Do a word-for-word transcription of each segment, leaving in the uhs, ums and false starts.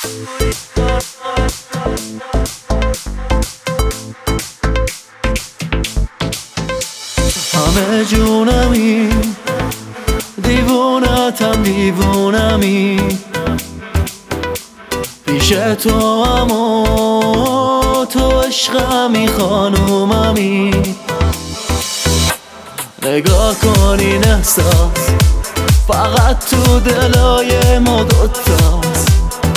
همه جونمی دیوونتم دیوونمی پیش تو هم و تو عشقمی خانوممی نگاه کن این احساس فقط تو دلای ما دوتاست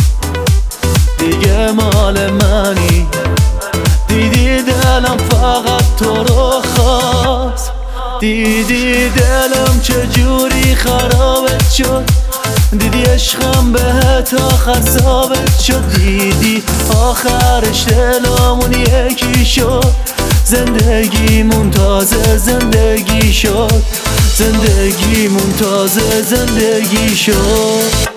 دیگه مال منی دیدی دلم فقط تو رو خواست دیدی دلم چجوری خرابت شد دیدی عشقم بهت آخر ثابت شد دیدی آخرش دلمون یکی شد زندگیمون تازه زندگی شد زندگیمون تازه زندگی شد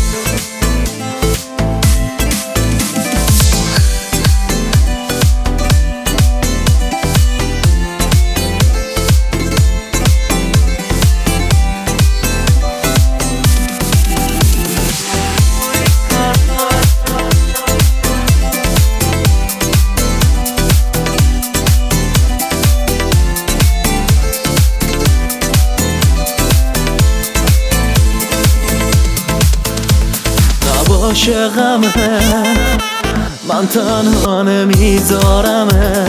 عاشقمه من تنها نمیذارمه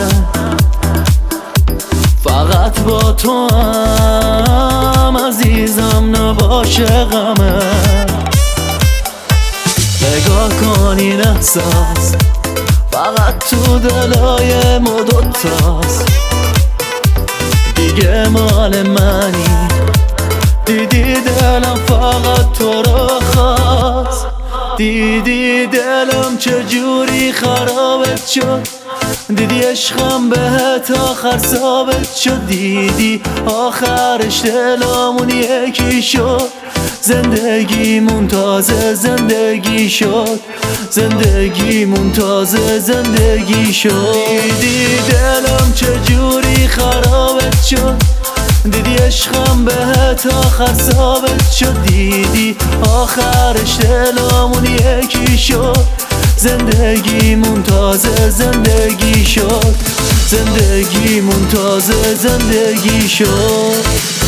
فقط با تو هم عزیزم نباشقمه نگاه کن این احساس فقط تو دلای ما دوتاست دیگه مال منی دیدی دلم فقط تو رو خواست دیدی دلم چجوری خرابت شد دیدی عشقم بهت آخر ثابت شد دیدی آخرش دلمون یکی شد زندگیمون تازه زندگی شد زندگیمون تازه زندگی شد دیدی دلم چجوری خرابت شد دیدی عشقم بهت آخر ثابت شد دیدی آخرش دلمون یکی شد زندگیمون تازه زندگی شد زندگیمون تازه زندگی شد